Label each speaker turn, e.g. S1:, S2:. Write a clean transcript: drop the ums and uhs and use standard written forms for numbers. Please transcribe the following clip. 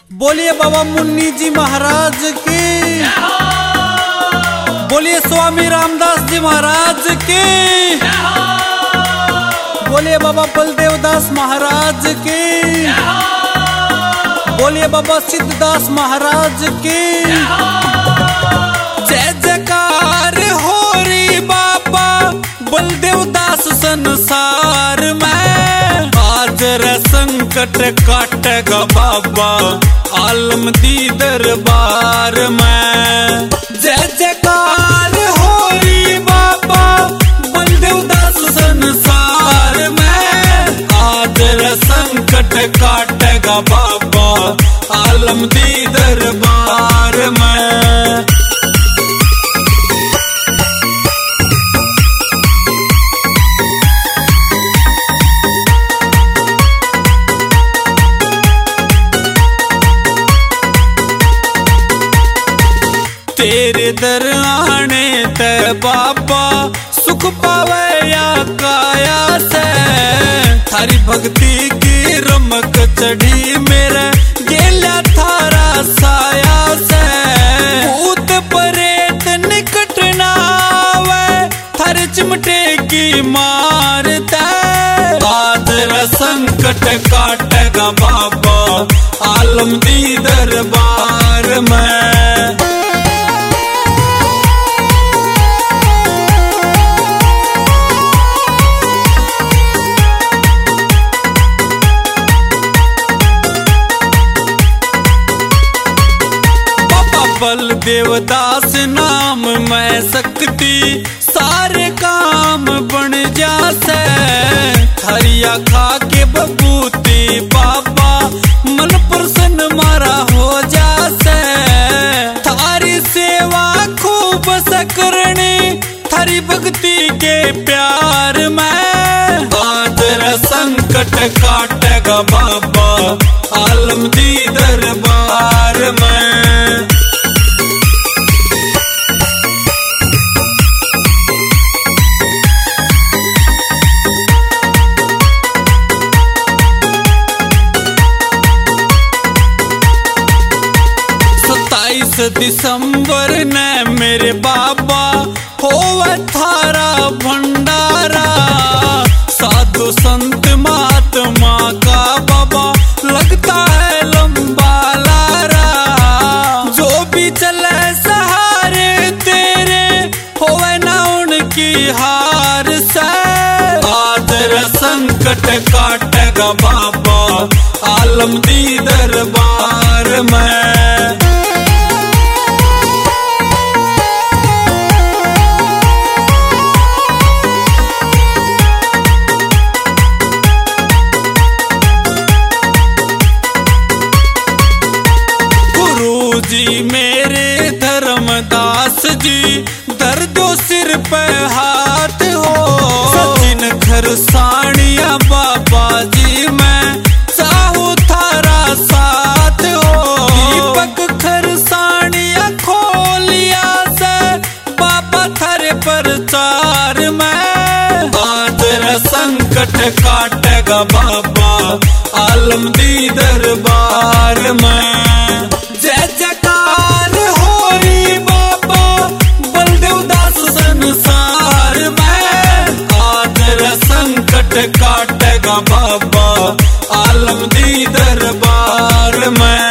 S1: बोलिए बाबा मुन्नी जी महाराज की, बोलिए स्वामी रामदास जी महाराज की, बोलिए बाबा बलदेव दास महाराज की, बोलिए बाबा सिद्धदास महाराज की। जय जयकार हो री बाबा बलदेव दास संसार में, आज रे संकट काटेगा बाबा आलम दी दरबार में। जय जयकार हो री बाबा बलदेव दास संसार में, आज रे संकट काटेगा बाबा आलम दी दरबार में। तेरे दर आने ते बाबा सुख पावे या काया से, थारी भक्ति की रमक चढ़ी मेरे गेला थारा साया से। भूत प्रेत निकट ना आवे थारे चिमटे की मारते, आज रे संकट काटेगा बाबा आलम दी दरबार में। बलदेव दास नाम में शक्ति सारे काम बन जासे, हरिया खा के बबूती बाबा मन प्रसन्न मारा हो जासे। थारी सेवा खूब सकरणी थारी भक्ति के प्यार में, आज रे संकट काटेगा बाबा आलम दी दरबार में। दिसंबर ने मेरे बाबा होवे थारा भंडारा, साधु संत महात्मा का बाबा लगता है लंबा लारा। जो भी चले सहारे तेरे होवे ना उनकी हार से, आज रे संकट काटेगा बाबा आलम दी दरबार में। जी मेरे धर्मदास जी धर दो सिर पे हाथ हो, सचिन खरसाणिया बाबा जी मैं चाहूँ थारा साथ हो। दीपक खरसाणिया खोलिया से बाबा थारे प्रचार में, आज रे संकट काटेगा बाबा आलम दी दरबार में। जय जयकार हो री बाबा बलदेव दास संसार में, आज रे संकट काटेगा बाबा आलम दी दरबार में।